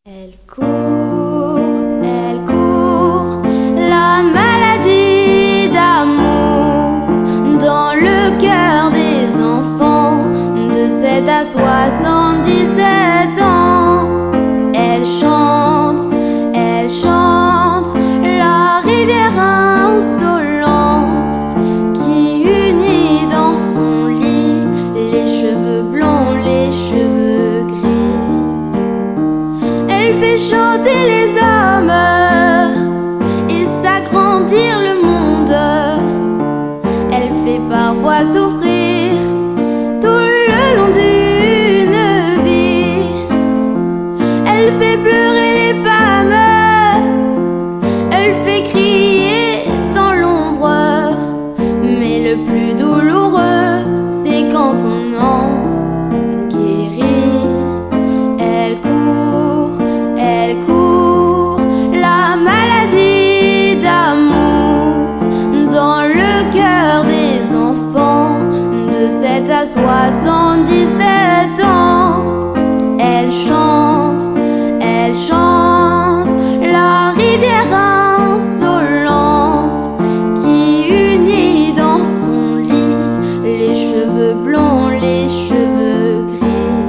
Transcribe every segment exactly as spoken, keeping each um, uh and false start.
Elle court, elle court, la maladie d'amour dans le cœur des enfants de sept à soixante-dix-sept ans. Elle chante, elle chante, la rivière insolente qui unit dans son lit les cheveux blonds, les cheveux gris. Elle fait chanter les hommes et s'agrandir le monde. Elle fait parfois souffrir tout le long d'une vie. Elle fait pleurer les femmes, elle fait crier dans l'ombre. Mais le plus douloureux, c'est quand on en guérit. Elle court, elle court, la maladie d'amour dans le cœur des enfants de sept à soixante-dix-sept ans. Elle chante, elle chante, la rivière insolente qui unit dans son lit les cheveux blonds, les cheveux gris.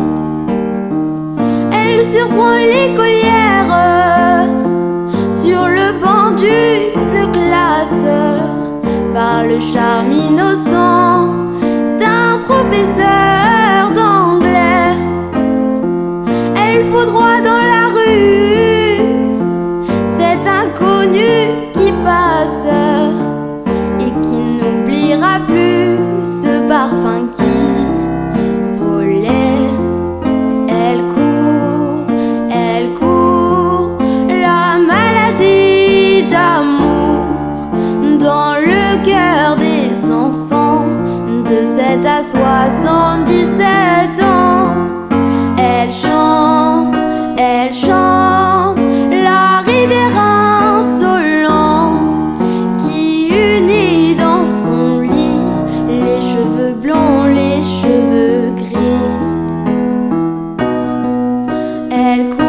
Elle surprend l'écolière sur le banc d'une classe par le charme innocent d'un professeur d'anglais. Elle foudroie dans la rue cet inconnu qui passe et qui n'oubliera plus ce parfum qui volait. Elle court, elle court, la maladie d'amour dans le cœur des enfants de sept à soixante-dix-sept ans. Elle chante, elle chante, la rivière insolente qui unit dans son lit les cheveux blonds, les cheveux gris. Elle court